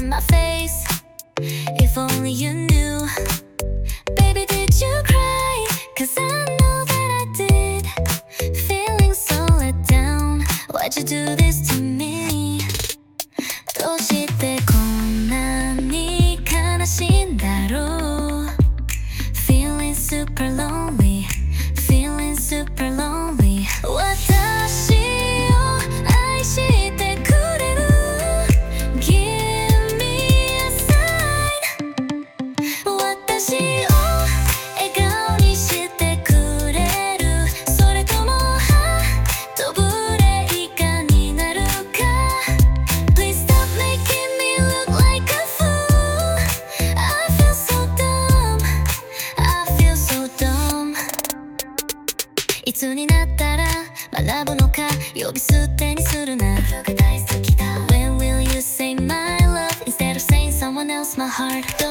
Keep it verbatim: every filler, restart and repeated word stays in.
my face. If only you knew. Baby, did you cry? Cause I know that I did. Feeling so let down. Why'd you do this to me? どうしてこんなに悲しいんだろう Feeling super lonely Feeling super lonely 私を愛してくれる Give me a sign 私を笑顔にしてくれるそれともハートブレイカーになるか Please stop making me look like a fool I feel so dumb I feel so dumb いつになったら学ぶのか呼び捨てにするな When will you say my love instead of saying someone else my heart